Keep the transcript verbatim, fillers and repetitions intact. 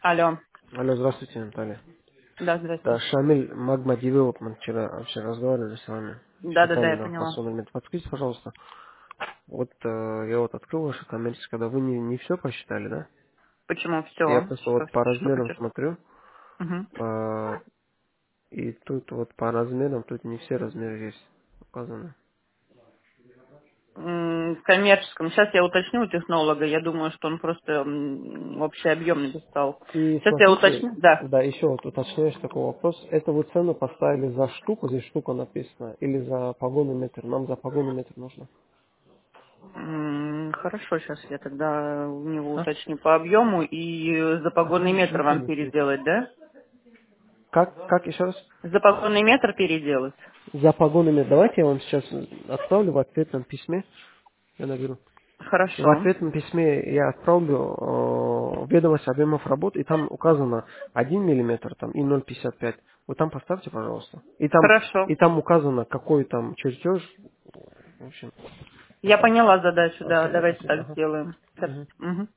Алло. Алло, здравствуйте, Наталья. Да, Да, здрасте. Шамиль, Магма Development, вчера вообще разговаривали с вами. Да-да-да, Считали я на поняла. фасовный метод. Подскажите, пожалуйста, вот э, я вот открыл ваше коммерческое, когда вы не, не все посчитали, да? Почему Я все? просто Что, вот по что размерам хочешь? смотрю, Угу. э, и тут вот по размерам, тут не все размеры есть указаны. В коммерческом. Сейчас я уточню у технолога. Я думаю, что он просто м, общий объем написал. И Сейчас я смотрите, уточню. Да. да, еще вот уточняющий такой вопрос. Это вы цену поставили за штуку, здесь штука написана, или за погонный метр? Нам за погонный метр нужно. М, Хорошо, сейчас я тогда у него А? уточню по объему и за А погонный там метр ничего вам не светит. переделать, да? Как, как еще раз? За погонный метр переделать. За погонами. Давайте я вам сейчас отправлю в ответном письме. Я наберу. В Хорошо. ответном письме я отправлю э, ведомость объемов работ, и там указано один миллиметр там, и ноль пятьдесят пять. Вы там поставьте, пожалуйста. И там, Хорошо. и там указано, какой там чертеж. В общем, Я поняла задачу, да. окей, Давайте спасибо. так Ага. сделаем. Сейчас. Мгм. Мгм.